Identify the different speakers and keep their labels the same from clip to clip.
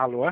Speaker 1: Alô?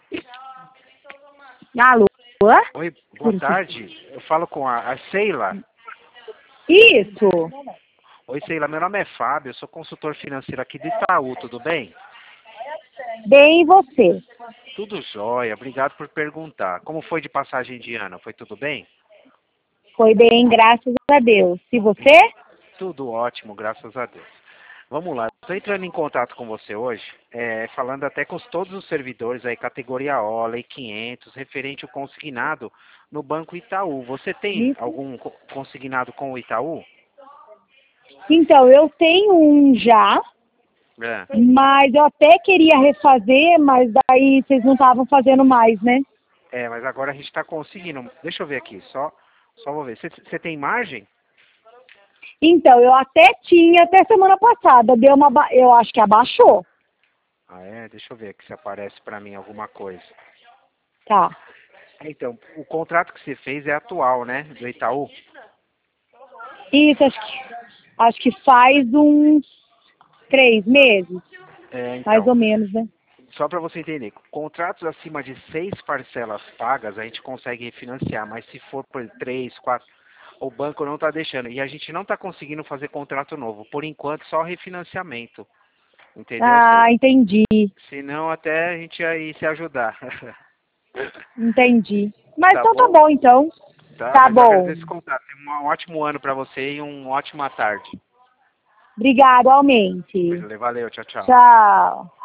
Speaker 2: Alô?
Speaker 1: Oi, boa tarde. Eu falo com a Sheila.
Speaker 2: Isso.
Speaker 1: Oi, Sheila, meu nome é Fábio, eu sou consultor financeiro aqui do Itaú, tudo bem?
Speaker 2: Bem, e você?
Speaker 1: Tudo jóia, obrigado por perguntar. Como foi de passagem de ano? Foi tudo bem?
Speaker 2: Foi bem, graças a Deus. E você?
Speaker 1: Tudo ótimo, graças a Deus. Vamos lá, estou entrando em contato com você hoje, falando até com todos os servidores aí, categoria O, Lei 500, referente ao consignado no Banco Itaú. Você tem
Speaker 2: Isso.
Speaker 1: algum consignado com o Itaú?
Speaker 2: Então, eu tenho um já,
Speaker 1: É.
Speaker 2: mas eu até queria refazer, mas daí vocês não estavam fazendo mais, né?
Speaker 1: Mas agora a gente está conseguindo. Deixa eu ver aqui, só vou ver. Você tem margem?
Speaker 2: Então, eu até tinha, até semana passada, eu acho que abaixou.
Speaker 1: Deixa eu ver aqui se aparece para mim alguma coisa.
Speaker 2: Tá.
Speaker 1: Então, o contrato que você fez é atual, né? Do Itaú?
Speaker 2: Isso, acho que faz uns 3 meses, mais
Speaker 1: Então,
Speaker 2: ou menos, né?
Speaker 1: só para você entender, contratos acima de 6 parcelas pagas a gente consegue refinanciar, mas se for por 3, 4, o banco não está deixando. E a gente não está conseguindo fazer contrato novo. Por enquanto, só refinanciamento. Entendeu,
Speaker 2: Ah,
Speaker 1: Sheila?
Speaker 2: entendi,
Speaker 1: Senão até a gente ia aí se ajudar.
Speaker 2: entendi. Mas
Speaker 1: Tá
Speaker 2: então tá
Speaker 1: bom?
Speaker 2: bom, então.
Speaker 1: Tá,
Speaker 2: Tá
Speaker 1: mas eu
Speaker 2: bom.
Speaker 1: agradeço esse contato. Um ótimo ano para você e uma ótima tarde.
Speaker 2: Obrigada, igualmente.
Speaker 1: Valeu, tchau, tchau.
Speaker 2: Tchau.